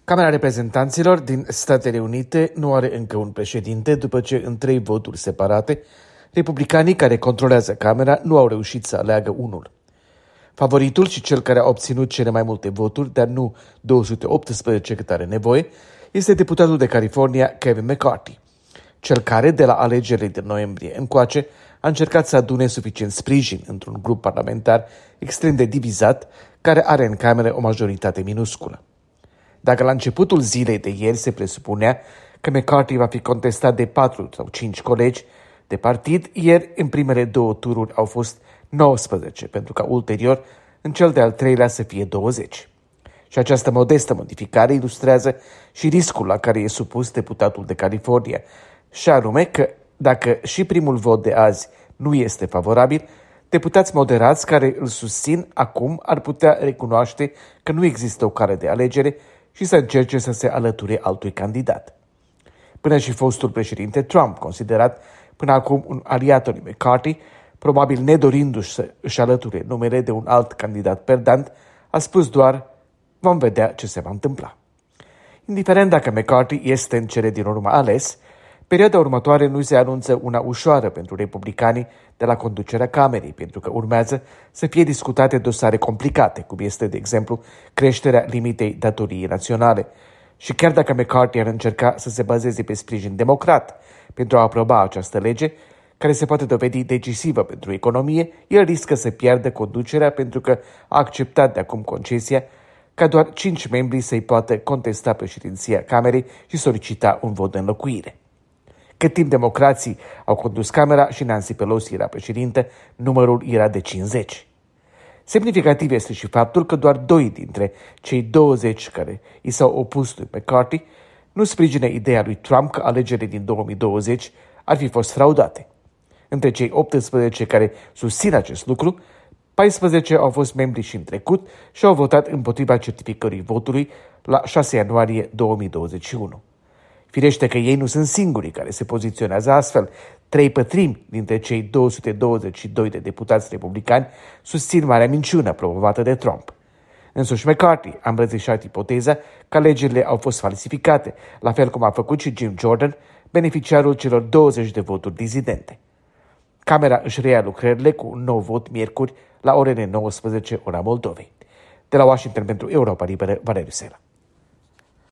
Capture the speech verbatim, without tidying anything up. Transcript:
Camera Reprezentanților din Statele Unite nu are încă un președinte după ce, în trei voturi separate, republicanii care controlează Camera nu au reușit să aleagă unul. Favoritul și cel care a obținut cele mai multe voturi, dar nu două sute optsprezece cât are nevoie, este deputatul de California Kevin McCarthy, cel care, de la alegerile din noiembrie încoace, a încercat să adune suficient sprijin într-un grup parlamentar extrem de divizat, care are în Cameră o majoritate minusculă. Dacă la începutul zilei de ieri se presupunea că McCarthy va fi contestat de patru sau cinci colegi de partid, ieri, în primele două tururi, au fost nouăsprezece, pentru ca ulterior, în cel de-al treilea, să fie douăzeci. Și această modestă modificare ilustrează și riscul la care e supus deputatul de California, și anume că, dacă și primul vot de azi nu este favorabil, deputați moderați care îl susțin acum ar putea recunoaște că nu există o cale de alegere și să încerce să se alăture altui candidat. Până și fostul președinte Trump, considerat până acum un aliat al lui McCarthy, probabil nedorindu-și să își alăture numele de un alt candidat perdant, a spus doar: vom vedea ce se va întâmpla. Indiferent dacă McCarthy este în cele din urmă ales, perioada următoare nu se anunță una ușoară pentru republicanii de la conducerea Camerei, pentru că urmează să fie discutate dosare complicate, cum este, de exemplu, creșterea limitei datoriei naționale. Și chiar dacă McCarthy ar încerca să se bazeze pe sprijin democrat pentru a aproba această lege, care se poate dovedi decisivă pentru economie, el riscă să piardă conducerea pentru că a acceptat de acum concesia ca doar cinci membri să-i poată contesta președinția Camerei și solicita un vot de înlocuire. Cât timp democrații au condus Camera și Nancy Pelosi era președinte, numărul era de cincizeci. Semnificativ este și faptul că doar doi dintre cei douăzeci care i s-au opus lui McCarthy nu sprijină ideea lui Trump că alegerile din două mii douăzeci ar fi fost fraudate. Între cei optsprezece care susțin acest lucru, paisprezece au fost membri și în trecut și au votat împotriva certificării votului la șase ianuarie două mii douăzeci și unu. Firește că ei nu sunt singurii care se poziționează astfel. Trei pătrimi dintre cei două sute douăzeci și doi de deputați republicani susțin marea minciună promovată de Trump. Însuși McCarthy a îmbrățișat ipoteza că alegerile au fost falsificate, la fel cum a făcut și Jim Jordan, beneficiarul celor douăzeci de voturi dizidente. Camera își reia lucrările cu un nou vot miercuri la orele nouăsprezece ora Moldovei. De la Washington pentru Europa Liberă, Valeriu Sela.